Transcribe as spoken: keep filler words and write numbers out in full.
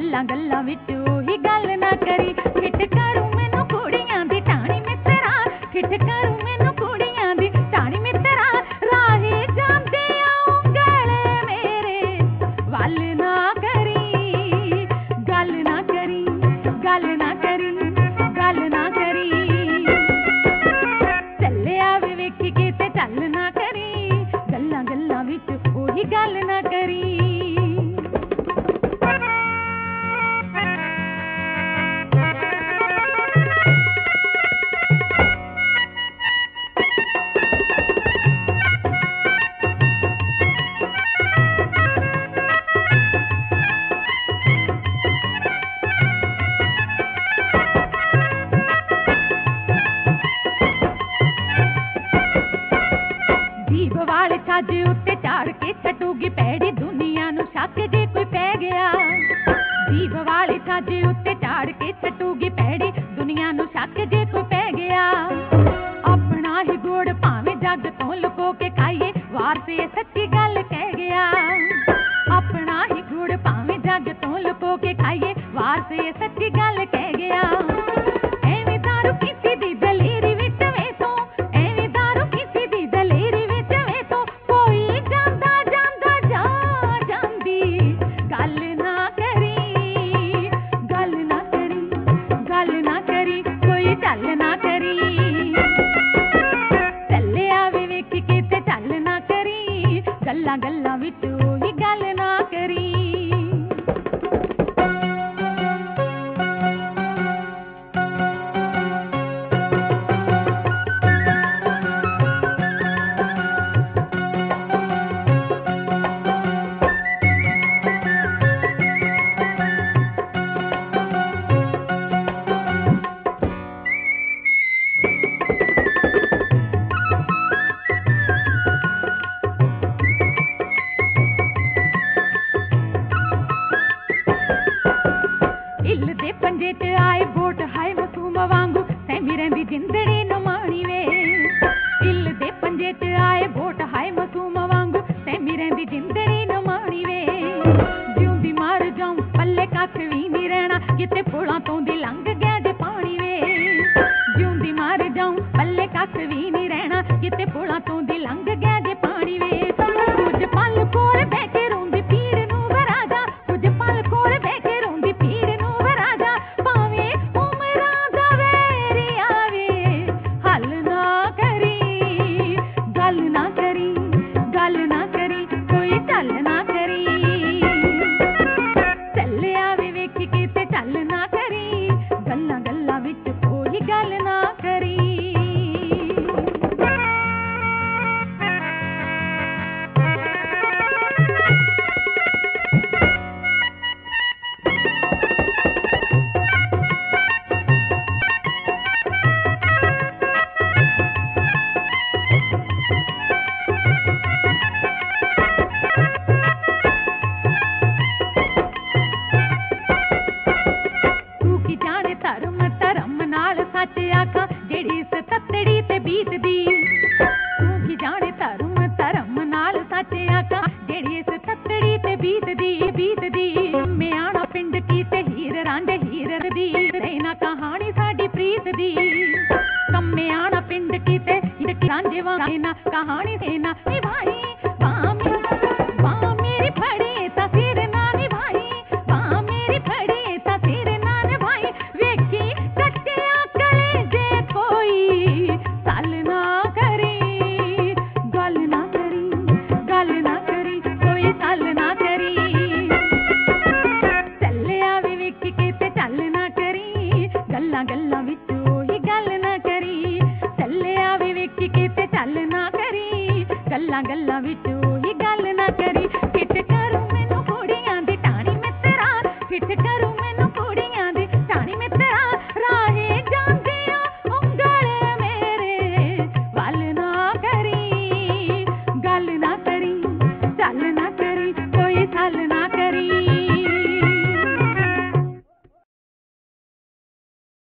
ਗੱਲਾਂ ਗੱਲਾਂ ਵਿੱਚ ਉਹੀ ਗੱਲ ਨਾ ਕਰੀ। ਖਿੱਟ ਕਰੂ ਮੈਨੂੰ ਕੁੜੀਆਂ ਦੀ ਟਾਣੀ ਮਿੱਤਰਾ, ਖਿੱਟ ਕਰੂ ਮੈਨੂੰ ਕੁੜੀਆਂ ਦੀ ਟਾਣੀ ਮਿੱਤਰਾ। ਰਾਹੀ ਜਾਂਦੇ ਉਂਗਲ ਮੇਰੇ ਵੱਲ ਨਾ ਕਰੀ, ਗੱਲ ਨਾ ਕਰੀ, ਗੱਲ ਨਾ ਕਰੀ, ਗੱਲ ਨਾ ਕਰੀ। ਚੱਲਿਆ ਵੇ ਵੇਖੀ ਕਿਤੇ ਚੱਲ ਨਾ ਕਰੀ, ਗੱਲਾਂ ਗੱਲਾਂ ਵਿੱਚ ਉਹੀ ਗੱਲ ਨਾ ਕਰੀ। ਜੀਭ ਵਾਲੇ ਛੱਜ ਉੱਤੇ ਝਾੜ ਕੇ ਛੱਡੂਗੀ ਪੈੜੀ ਦੁਨੀਆ ਨੂੰ ਸ਼ੱਕ ਜੇ ਕੋਈ ਪੈ ਗਿਆ। ਜੀਭ ਵਾਲੇ ਛੱਜ ਉੱਤੇ ਝਾੜ ਕੇ ਛੱਡੂਗੀ ਪੈੜੀ ਦੁਨੀਆ ਨੂੰ ਸ਼ੱਕ ਜੇ ਕੋਈ ਪੈ ਗਿਆ। ਆਪਣਾ ਹੀ ਗੁੜ ਭਾਵੇਂ ਜੱਗ ਤੋਂ ਲੁਕੋ ਕੇ ਖਾਈਏ ਵਾਰ ਤੇ ਸੱਚੀ ਗੱਲ ਕਹਿ ਗਿਆ। ਆਪਣਾ ਹੀ ਗੁੜ ਭਾਵੇਂ ਜੱਗ ਤੋਂ ਲੁਕੋ ਕੇ ਖਾਈਏ ਵਾਰ ਤੇ ਸੱਚੀ ਗੱਲ ਕਹਿ ਗਿਆ। ਐਵੇਂ ਦਾਰੂ ਕਿਸੇ ਦੀ ਦਲੇਰੀ ਵਿੱਚ ਵੇਸੋ, ਐਵੇਂ ਦਾਰੂ ਕਿਸੇ ਦੀ ਦਲੇਰੀ ਵਿੱਚ ਵੇਸੋ। ਕੋਈ ਜਾਂਦਾ ਜਾਂਦਾ ਜਾ ਜਾਂਦੀ ਗੱਲ ਨਾ ਕਰੀ, ਗੱਲ ਨਾ ਕਰੀ, ਗੱਲ ਨਾ ਕਰੀ, ਕੋਈ ਚੱਲ ਨਾ ਕਰੀ। ਚੱਲਿਆ ਵੇ ਵੇਖੀ ਕਿਤੇ ਚੱਲ ਨਾ ਕਰੀ, ਗੱਲਾਂ ਗੱਲਾਂ ਵਿੱਚ ਉਹੀ ਗੱਲ ਨਾ ਕਰੀ। ਇੱਲ ਦੇ ਪੰਜੇ ਚ ਆਏ ਵੋਟ ਹਾਏ ਮਸੂਮ ਵਾਂਗੂ ਸਹਿਮੀ ਰਹਿੰਦੀ ਜਿੰਦੜੀ ਨੂੰ ਮਾਣੀ ਵੇ। ਇੱਲ ਦੇ ਪੰਜੇ ਚ ਆਏ ਵੋਟ ਹਾਏ ਮਸੂਮ ਵਾਂਗੂ ਸਹਿਮੀ ਰਹਿੰਦੀ ਜਿੰਦੜੀ ਨੂੰ ਮਾਣੀ ਵੇ। ਜਿਉਂਦੀ ਮਰ ਜਾਊਂ ਪੱਲੇ ਕੱਖ ਵੀ ਨਹੀਂ ਰਹਿਣਾ ਕਿਤੇ ਪੁਲਾਂ ਤੋਂ ਦੀ ਲੰਘ ਗਿਆ ਜੇ ਪਾਣੀ ਵੇ। ਜਿਉਂਦੀ ਮਰ ਜਾਊਂ ਪੱਲੇ ਕੱਖ ਵੀ ਨਹੀਂ ਰਹਿਣਾ ਕਿਤੇ ਪੁਲਾਂ ਤੋਂ ਦੀ ਲੰਘ ਗਿਆ ਜੇ ਪਾਣੀ ਵੇ। ਕੁਝ ਪਲ ਕੋਲ ਬਹਿ ਕੇ ਰੋਂਦੀ ਪੀੜ ਨੂੰ ਵਰਾਜਾ, ਕੁਝ ਪਲ ਕੋਲ ਬਹਿ ਕੇ ਰੋਂਦੀ ਪੀੜ ਨੂੰ ਵਰਾਜਾ। ਭਾਵੇਂ ਉਮਰਾਂ ਦਾ ਵੇਰੀ ਆਵੇ ਹੱਲ ਨਾ ਕਰੀ, ਗੱਲ ਨਾ ਕਰੀ, ਗੱਲ ਨਾ ਕਰੀ, ਕੋਈ ਚੱਲ ਨਾ ਕਰੀ। ਚੱਲਿਆ ਵੇ ਵੇਖੀ ਕਿਤੇ ਚੱਲ ਨਾ ਕਰੀ, ਗੱਲਾਂ ਗੱਲਾਂ ਵਿੱਚ ਕੋਈ ਗੱਲ ਨਾ ਕਰੀ। ਤੂੰ ਕੀ ਜਾਣੇ ਧਰਮ ਧਰਮ ਨਾਲ ਸੱਚ ਆਖਾਂ ਜਿਹੜੀ ਸਤੱਤੜੀ ਤੇ ਬੀਤਦੀ। ਤੂੰ ਕੀ ਜਾਣੇ ਧਰਮ ਧਰਮ ਨਾਲ ਸੱਚ ਆਖਾਂ ਜਿਹੜੀ ਸਤੱਤੜੀ ਤੇ ਬੀਤਦੀ ਬੀਤਦੀ। ਮਿਆਣਾ ਪਿੰਡ ਕੀ ਤੇ ਹੀਰ ਰਾਂਝੇ ਹੀਰ ਦੀ ਰਹਿਣਾ ਕਹਾਣੀ ਸਾਡੀ ਪ੍ਰੀਤ ਦੀ। ਕੰਮਿਆਣਾ ਪਿੰਡ ਕੀ ਤੇ ਹੀਰ ਰਾਂਝੇ ਵਾਂਗ ਨਾ ਕਹਾਣੀ ਤੇ ਨਾ ਨਿਭਾਈ। ਬਾਹ ਮੇਰੀ ਬਾਹ ਮੇਰੀ ਫੜੇ ਤਾਂ ਸਿਰ ਨਾ ਨਿਭਾਈ, ਬਾਹ ਮੇਰੀ ਫੜੇ ਤਾਂ ਸਿਰ ਨਾ ਨਿਭਾਈ। ਵੇਖੀ ਕੱਟਿਆ ਕਲੇਜੇ ਕੋਈ ਸੱਲ ਨਾ ਕਰੀ, ਗੱਲ ਨਾ ਕਰੀ, ਗੱਲ ਨਾ ਕਰੀ, ਕੋਈ ਸੱਲ ਨਾ ਕਰੀ। ਚੱਲਿਆ ਵੇ ਵੇਖੀ ਕਿਤੇ ਚੱਲ ਨਾ ਕਰੀ, ਗੱਲਾਂ ਗੱਲਾਂ ਵਿੱਚ ਉਹੀ ਗੱਲ ਨਾ ਕਰੀ। ਚੱਲਿਆ ਵੇ ਵੇਖੀ ਕਿਤੇ ਚੱਲ ਨਾ ਕਰੀ, ਗੱਲਾਂ ਗੱਲਾਂ ਵਿੱਚ ਉਹੀ ਗੱਲ ਨਾ ਕਰੀ।